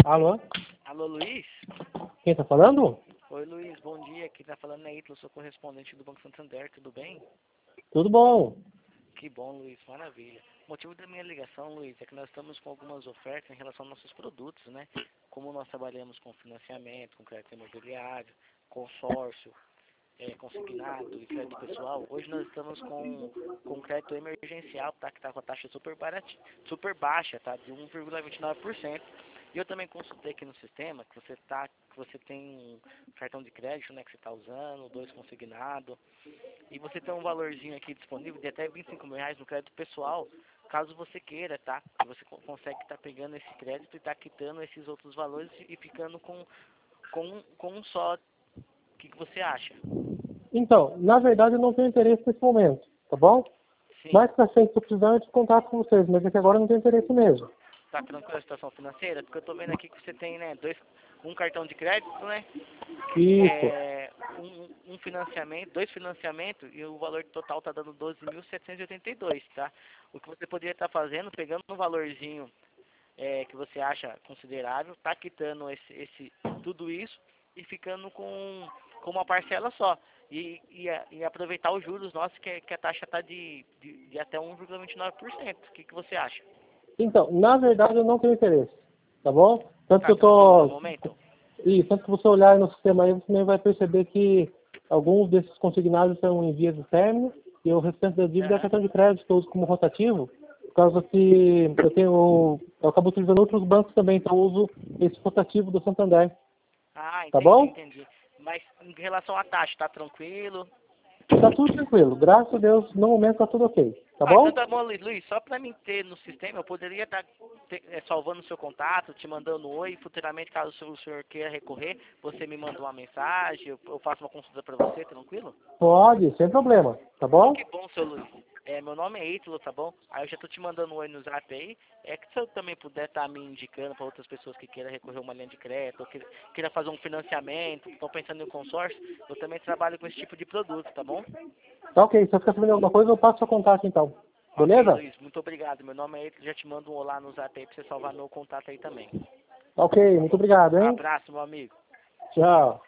Alô? Alô, Luiz? Quem tá falando? Oi, Luiz, bom dia. Quem tá falando é Ítalo, sou correspondente do Banco Santander, tudo bem? Tudo bom? Que bom, Luiz, maravilha. O motivo da minha ligação, Luiz, é que nós estamos com algumas ofertas em relação aos nossos produtos, né? Como nós trabalhamos com financiamento, com crédito imobiliário, consórcio, consignado e crédito pessoal, hoje nós estamos com crédito emergencial, tá? Que tá com a taxa super baixa, tá? De 1,29%. E eu também consultei aqui no sistema que você tem um cartão de crédito, né, que você está usando, 2 consignado, e você tem um valorzinho aqui disponível de até R$ 25.000 no crédito pessoal, caso você queira, tá? E você consegue estar pegando esse crédito e tá quitando esses outros valores e ficando com um só. O que você acha? Então, na verdade eu não tenho interesse nesse momento, tá bom? Sim. Mais pra frente, se eu precisar, eu te contato com vocês, mas é que agora eu não tenho interesse mesmo. Tá tranquila a situação financeira? Porque eu tô vendo aqui que você tem, né, um cartão de crédito, né? Isso. Um financiamento, 2 financiamentos e o valor total tá dando 12.782, tá? O que você poderia estar fazendo, pegando um valorzinho que você acha considerável, tá quitando tudo isso e ficando com uma parcela só. E aproveitar os juros nossos, que a taxa tá de até 1,29%. O que você acha? Então, na verdade eu não tenho interesse, tá bom? Tanto que Tá eu tranquilo no tô... momento? Tanto que você olhar aí no sistema aí, você também vai perceber que alguns desses consignados estão em vias de término e o restante da dívida é Aham. cartão de crédito que eu uso como rotativo, por causa que eu acabo utilizando outros bancos também, então eu uso esse rotativo do Santander, Ah, tá entendi, bom? entendi. Mas em relação à taxa, tá tranquilo? Tá tudo tranquilo, graças a Deus, no momento tá tudo ok, tá Ah, então bom? tá bom, Luiz. Só pra mim ter no sistema, eu poderia estar salvando o seu contato, te mandando um oi. Futuramente, caso o senhor queira recorrer, você me manda uma mensagem, eu faço uma consulta pra você, tranquilo? Pode, sem problema, tá Então, bom? que bom, seu Luiz. Meu nome é Ítalo, tá bom? Aí eu já tô te mandando um oi no zap aí. É que se eu também puder estar me indicando para outras pessoas que queiram recorrer a uma linha de crédito, ou queira fazer um financiamento, que estão pensando em um consórcio, eu também trabalho com esse tipo de produto, tá bom? Tá ok, se eu ficar sabendo alguma coisa, eu passo seu contato então, Ok, beleza? Luiz, muito obrigado. Meu nome é Ítalo, já te mando um olá no zap aí pra você salvar meu contato aí também. Ok, muito obrigado, hein? Abraço, meu amigo. Tchau.